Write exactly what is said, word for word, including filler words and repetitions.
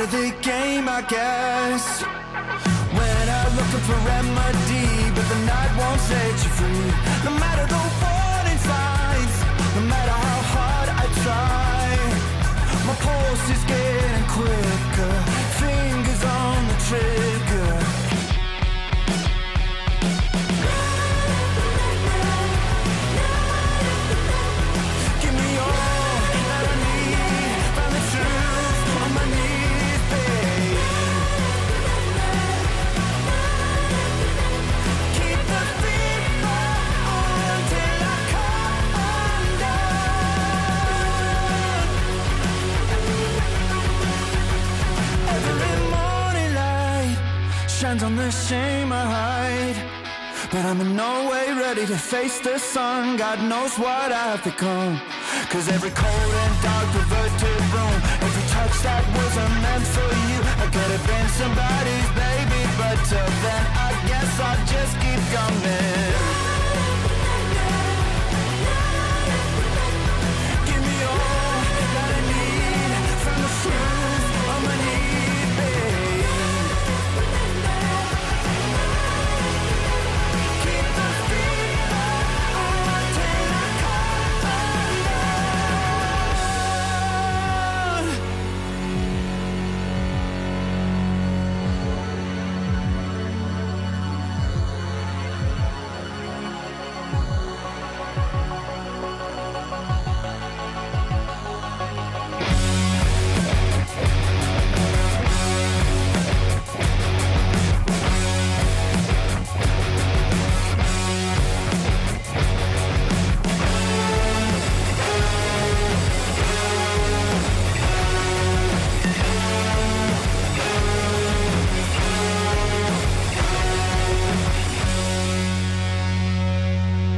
of the game, I guess. Went out looking for remedy, but the night won't set you free. No matter the warning signs, no matter how hard I try, my pulse is getting quicker, fingers on the trigger. On the shame I hide, but I'm in no way ready to face the sun. God knows what I've become. Cause every cold and dark perverted room, every touch that wasn't meant for you, I could have been somebody's baby, but till then I guess I'll just keep coming.